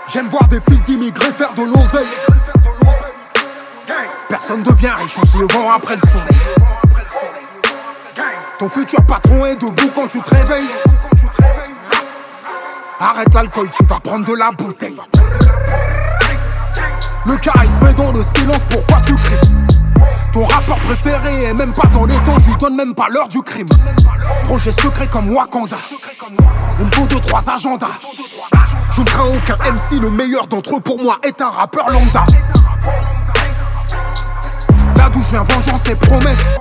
J'aime voir des fils d'immigrés faire de l'oseille. Personne devient riche en se levant après le soleil. Ton futur patron est debout quand tu te réveilles. Arrête l'alcool, tu vas prendre de la bouteille. Le charisme est dans le silence, pourquoi tu cries? Ton rappeur préféré est même pas dans les temps, je lui donne même pas l'heure du crime. Projet secret comme Wakanda. Il me faut 2-3 agendas. Je ne crains aucun MC, le meilleur d'entre eux pour moi est un rappeur lambda. Là d'où je viens, vengeance et promesse.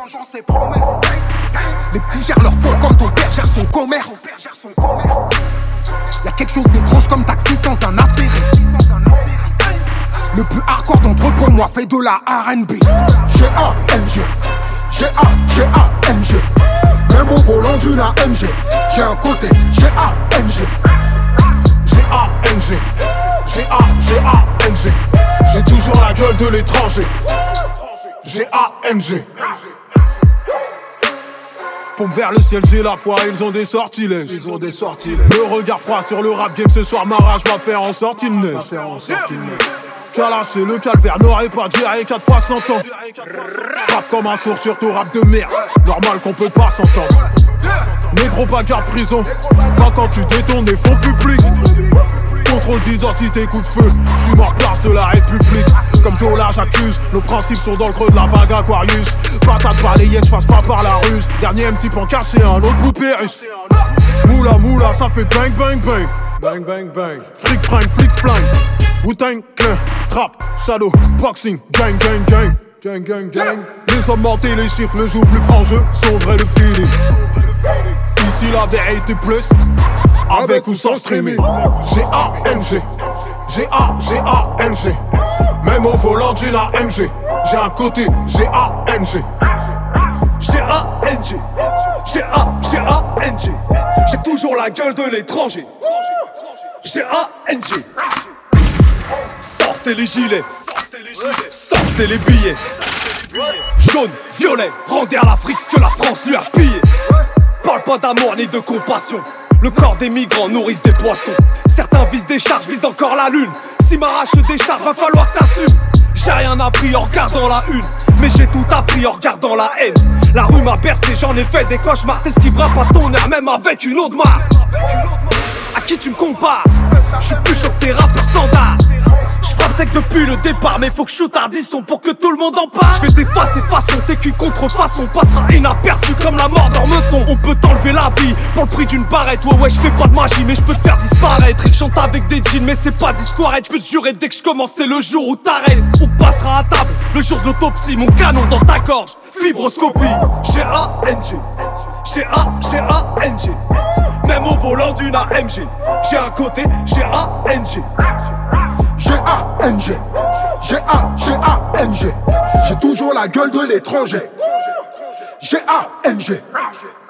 Les petits gèrent leur four comme ton père gère son commerce. Y'a quelque chose d'étrange comme taxi sans un acéré. Le plus hardcore d'entre eux pour moi fait de la R&B. G-A-N-G, G-A-G-A-N-G. Même au volant d'une AMG, j'ai un côté G-A-N-G, G-A-N-G, G-A-G-A-N-G. J'ai toujours la gueule de l'étranger. G-A-N-G. Pompe vers le ciel, j'ai la foi, ils ont des sortilèges. Le regard froid sur le rap game ce soir, ma rage va faire en sorte une neige. Tu as lâché le calvaire, n'aurais pas diarrhée 4 fois 100 ans. Frappe comme un sourd sur ton rap de merde. Normal qu'on peut pas s'entendre. Négro bagarre prison, pas quand tu détournes des fonds publics. Contrôle d'identité, coup de feu, j'suis mort place de la République. Comme Zola j'accuse, nos principes sont dans le creux de la vague Aquarius. Patate balayette, j'passe pas par la ruse. Dernier MC pour en cacher un autre poupée russe. Moula moula, ça fait bang bang bang. Bang bang bang. Fric fringue, flic flingue. Wu-Tang, clan, trap, shadow, boxing, gang gang gang. Gang gang gang. Les hommes mentent et les chiffres ne jouent plus franc jeu, sont vrai le feeling. Ici la vérité plus, avec ou sans streaming. G-A-N-G, G-A-G-A-N-G. Même au volant d'une AMG, j'ai un côté G-A-N-G. G-A-N-G, G-A-G-A-N-G. J'ai toujours la gueule de l'étranger. G-A-N-G. Sortez les gilets, sortez les billets. Jaune, violet, rendez à l'Afrique ce que la France lui a pillé. Parle pas d'amour ni de compassion. Le corps des migrants nourrissent des poissons. Certains visent des charges, visent encore la lune. Si ma rage se décharge, va falloir que t'assumes. J'ai rien appris en regardant la une, mais j'ai tout appris en regardant la haine. La rue m'a bercé, j'en ai fait des cauchemars. T'esquiveras pas ton air même avec une autre marque. À qui tu me compares? J'suis plus chaud que tes rappeurs standards. J'frappe sec depuis le départ, mais faut que je shoot à 10 sons pour que tout le monde en parle. J'fais des faces et de façon, t'es qu'une contrefaçon passera inaperçu comme la mort dans Meçon. On peut t'enlever la vie pour le prix d'une barrette. Ouais j'fais pas de magie mais j'peux te faire disparaître. Il chante avec des jeans mais c'est pas disquarette. J'peux te jurer dès que j'commence c'est le jour où t'arrêtes. On passera à table le jour de l'autopsie. Mon canon dans ta gorge, fibroscopie. G-A-N-G, G-A-G-A-N-G. Même au volant d'une AMG, j'ai un côté G-A-N-G. G-A-N-G, G-A-G-A-N-G. J'ai toujours la gueule de l'étranger. G-A-N-G.